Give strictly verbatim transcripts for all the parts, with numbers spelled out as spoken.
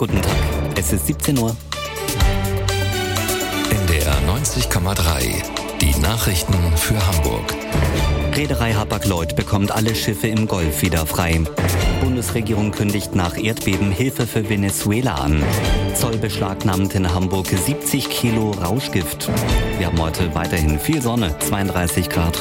Guten Tag, es ist siebzehn Uhr. N D R neunzig Komma drei, die Nachrichten für Hamburg. Reederei Hapag-Lloyd bekommt alle Schiffe im Golf wieder frei. Bundesregierung kündigt nach Erdbeben Hilfe für Venezuela an. Zoll beschlagnahmt in Hamburg siebzig Kilo Rauschgift. Wir haben heute weiterhin viel Sonne, zweiunddreißig Grad.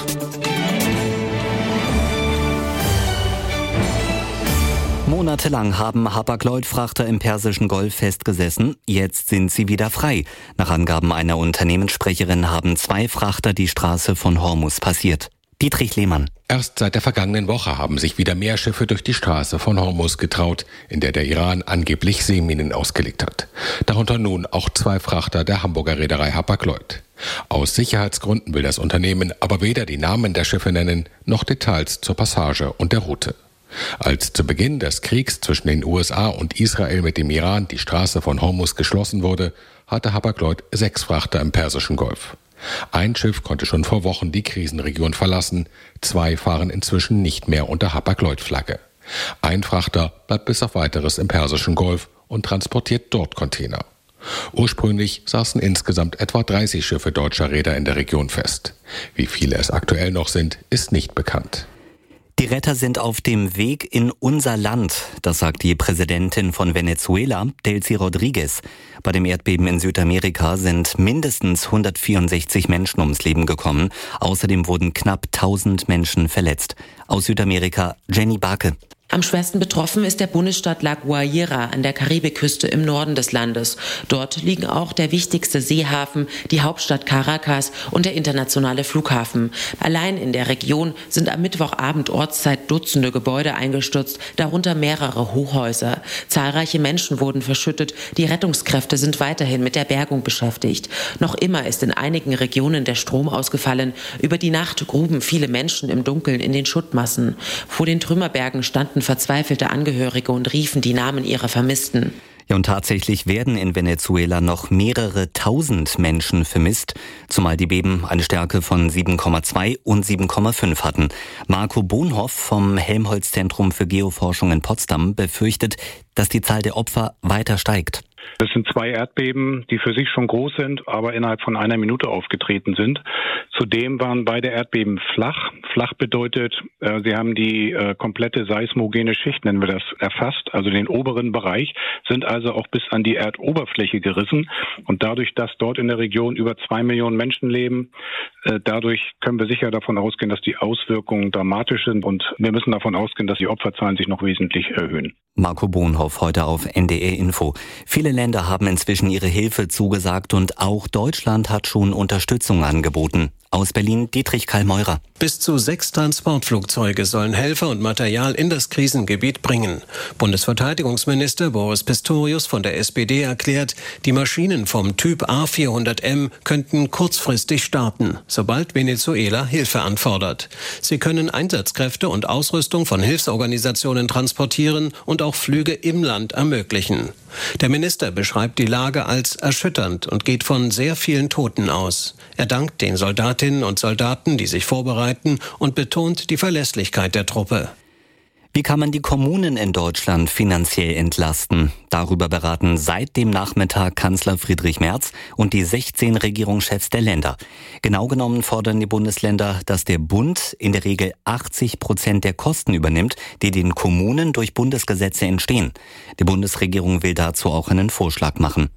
Monatelang haben Hapag-Lloyd-Frachter im Persischen Golf festgesessen. Jetzt sind sie wieder frei. Nach Angaben einer Unternehmenssprecherin haben zwei Frachter die Straße von Hormuz passiert. Dietrich Lehmann. Erst seit der vergangenen Woche haben sich wieder mehr Schiffe durch die Straße von Hormuz getraut, in der der Iran angeblich Seeminen ausgelegt hat. Darunter nun auch zwei Frachter der Hamburger Reederei Hapag-Lloyd. Aus Sicherheitsgründen will das Unternehmen aber weder die Namen der Schiffe nennen, noch Details zur Passage und der Route. Als zu Beginn des Kriegs zwischen den U S A und Israel mit dem Iran die Straße von Hormuz geschlossen wurde, hatte Hapag-Lloyd sechs Frachter im Persischen Golf. Ein Schiff konnte schon vor Wochen die Krisenregion verlassen, zwei fahren inzwischen nicht mehr unter Hapag-Lloyd-Flagge. Ein Frachter bleibt bis auf Weiteres im Persischen Golf und transportiert dort Container. Ursprünglich saßen insgesamt etwa dreißig Schiffe deutscher Reeder in der Region fest. Wie viele es aktuell noch sind, ist nicht bekannt. Die Retter sind auf dem Weg in unser Land, das sagt die Präsidentin von Venezuela, Delcy Rodriguez. Bei dem Erdbeben in Südamerika sind mindestens hundertvierundsechzig Menschen ums Leben gekommen. Außerdem wurden knapp tausend Menschen verletzt. Aus Südamerika, Jenny Barke. Am schwersten betroffen ist der Bundesstaat La Guaira an der Karibikküste im Norden des Landes. Dort liegen auch der wichtigste Seehafen, die Hauptstadt Caracas und der internationale Flughafen. Allein in der Region sind am Mittwochabend Ortszeit Dutzende Gebäude eingestürzt, darunter mehrere Hochhäuser. Zahlreiche Menschen wurden verschüttet. Die Rettungskräfte sind weiterhin mit der Bergung beschäftigt. Noch immer ist in einigen Regionen der Strom ausgefallen. Über die Nacht gruben viele Menschen im Dunkeln in den Schuttmassen. Vor den Trümmerbergen standen verzweifelte Angehörige und riefen die Namen ihrer Vermissten. Ja, und tatsächlich werden in Venezuela noch mehrere tausend Menschen vermisst, zumal die Beben eine Stärke von sieben Komma zwei und sieben Komma fünf hatten. Marco Bonhoff vom Helmholtz-Zentrum für Geoforschung in Potsdam befürchtet, dass die Zahl der Opfer weiter steigt. Das sind zwei Erdbeben, die für sich schon groß sind, aber innerhalb von einer Minute aufgetreten sind. Zudem waren beide Erdbeben flach. Flach bedeutet, äh, sie haben die äh, komplette seismogene Schicht, nennen wir das, erfasst, also den oberen Bereich, sind also auch bis an die Erdoberfläche gerissen. Und dadurch, dass dort in der Region über zwei Millionen Menschen leben, äh, dadurch können wir sicher davon ausgehen, dass die Auswirkungen dramatisch sind. Und wir müssen davon ausgehen, dass die Opferzahlen sich noch wesentlich erhöhen. Marco Bonhoff heute auf N D R Info. Viele Länder haben inzwischen ihre Hilfe zugesagt und auch Deutschland hat schon Unterstützung angeboten. Aus Berlin Dietrich Kallmeurer. Bis zu sechs Transportflugzeuge sollen Helfer und Material in das Krisengebiet bringen. Bundesverteidigungsminister Boris Pistorius von der S P D erklärt, die Maschinen vom Typ A vierhundert M könnten kurzfristig starten, sobald Venezuela Hilfe anfordert. Sie können Einsatzkräfte und Ausrüstung von Hilfsorganisationen transportieren und auch Flüge im Land ermöglichen. Der Minister beschreibt die Lage als erschütternd und geht von sehr vielen Toten aus. Er dankt den Soldatinnen und Soldaten, die sich vorbereiten, und betont die Verlässlichkeit der Truppe. Wie kann man die Kommunen in Deutschland finanziell entlasten? Darüber beraten seit dem Nachmittag Kanzler Friedrich Merz und die sechzehn Regierungschefs der Länder. Genau genommen fordern die Bundesländer, dass der Bund in der Regel achtzig Prozent der Kosten übernimmt, die den Kommunen durch Bundesgesetze entstehen. Die Bundesregierung will dazu auch einen Vorschlag machen.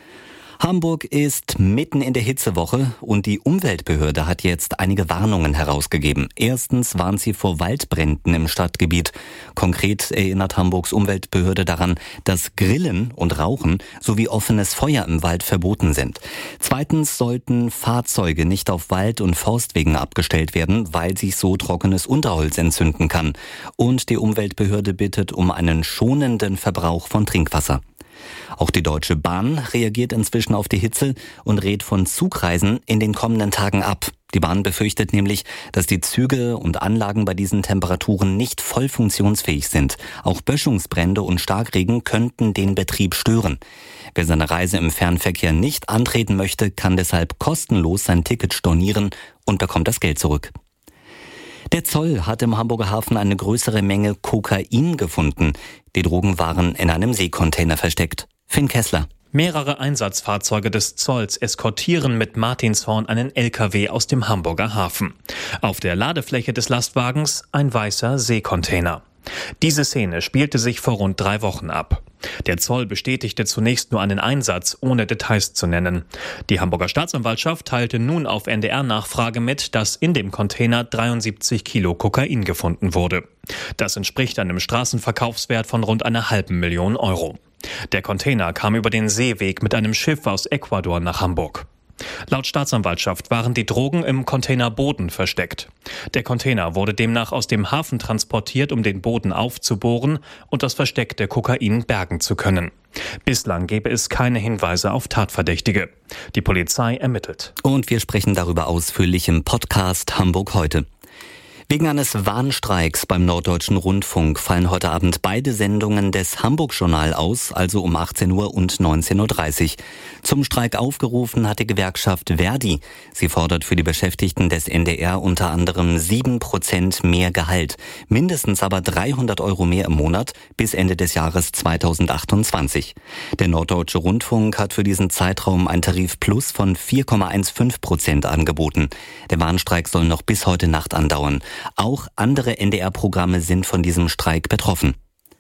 Hamburg ist mitten in der Hitzewoche und die Umweltbehörde hat jetzt einige Warnungen herausgegeben. Erstens warnt sie vor Waldbränden im Stadtgebiet. Konkret erinnert Hamburgs Umweltbehörde daran, dass Grillen und Rauchen sowie offenes Feuer im Wald verboten sind. Zweitens sollten Fahrzeuge nicht auf Wald- und Forstwegen abgestellt werden, weil sich so trockenes Unterholz entzünden kann. Und die Umweltbehörde bittet um einen schonenden Verbrauch von Trinkwasser. Auch die Deutsche Bahn reagiert inzwischen auf die Hitze und rät von Zugreisen in den kommenden Tagen ab. Die Bahn befürchtet nämlich, dass die Züge und Anlagen bei diesen Temperaturen nicht voll funktionsfähig sind. Auch Böschungsbrände und Starkregen könnten den Betrieb stören. Wer seine Reise im Fernverkehr nicht antreten möchte, kann deshalb kostenlos sein Ticket stornieren und bekommt das Geld zurück. Der Zoll hat im Hamburger Hafen eine größere Menge Kokain gefunden. Die Drogen waren in einem Seekontainer versteckt. Finn Kessler. Mehrere Einsatzfahrzeuge des Zolls eskortieren mit Martinshorn einen L K W aus dem Hamburger Hafen. Auf der Ladefläche des Lastwagens ein weißer Seekontainer. Diese Szene spielte sich vor rund drei Wochen ab. Der Zoll bestätigte zunächst nur einen Einsatz, ohne Details zu nennen. Die Hamburger Staatsanwaltschaft teilte nun auf N D R-Nachfrage mit, dass in dem Container dreiundsiebzig Kilo Kokain gefunden wurde. Das entspricht einem Straßenverkaufswert von rund einer halben Million Euro. Der Container kam über den Seeweg mit einem Schiff aus Ecuador nach Hamburg. Laut Staatsanwaltschaft waren die Drogen im Containerboden versteckt. Der Container wurde demnach aus dem Hafen transportiert, um den Boden aufzubohren und das versteckte Kokain bergen zu können. Bislang gäbe es keine Hinweise auf Tatverdächtige. Die Polizei ermittelt. Und wir sprechen darüber ausführlich im Podcast Hamburg heute. Wegen eines Warnstreiks beim Norddeutschen Rundfunk fallen heute Abend beide Sendungen des Hamburg-Journal aus, also um achtzehn Uhr und neunzehn Uhr dreißig. Zum Streik aufgerufen hat die Gewerkschaft Verdi. Sie fordert für die Beschäftigten des N D R unter anderem sieben Prozent mehr Gehalt, mindestens aber dreihundert Euro mehr im Monat bis Ende des Jahres zweitausendachtundzwanzig. Der Norddeutsche Rundfunk hat für diesen Zeitraum ein Tarif Plus von vier Komma fünfzehn Prozent angeboten. Der Warnstreik soll noch bis heute Nacht andauern. Auch andere N D R-Programme sind von diesem Streik betroffen.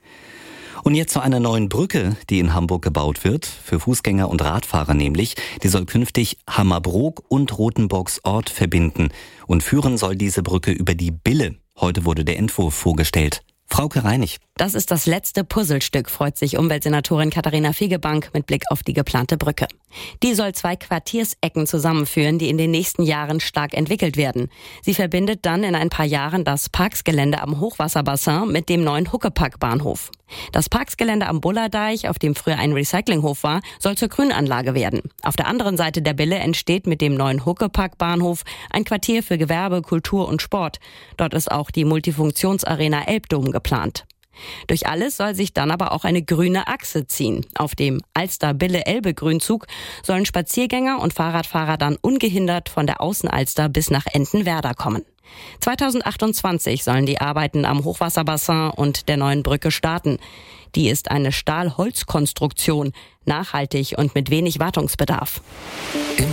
Und jetzt zu einer neuen Brücke, die in Hamburg gebaut wird, für Fußgänger und Radfahrer nämlich. Die soll künftig Hammerbrook und Rotenburgs Ort verbinden. Und führen soll diese Brücke über die Bille. Heute wurde der Entwurf vorgestellt. Frauke Reinig. Das ist das letzte Puzzlestück, freut sich Umweltsenatorin Katharina Fegebank mit Blick auf die geplante Brücke. Die soll zwei Quartiersecken zusammenführen, die in den nächsten Jahren stark entwickelt werden. Sie verbindet dann in ein paar Jahren das Parksgelände am Hochwasserbassin mit dem neuen Huckepack-Bahnhof. Das Parksgelände am Bullerdeich, auf dem früher ein Recyclinghof war, soll zur Grünanlage werden. Auf der anderen Seite der Bille entsteht mit dem neuen Huckepack-Bahnhof ein Quartier für Gewerbe, Kultur und Sport. Dort ist auch die Multifunktionsarena Elbdom geplant. Durch alles soll sich dann aber auch eine grüne Achse ziehen. Auf dem Alster-Bille-Elbe-Grünzug sollen Spaziergänger und Fahrradfahrer dann ungehindert von der Außenalster bis nach Entenwerder kommen. zweitausendachtundzwanzig sollen die Arbeiten am Hochwasserbassin und der neuen Brücke starten. Die ist eine Stahl-Holz-Konstruktion, nachhaltig und mit wenig Wartungsbedarf.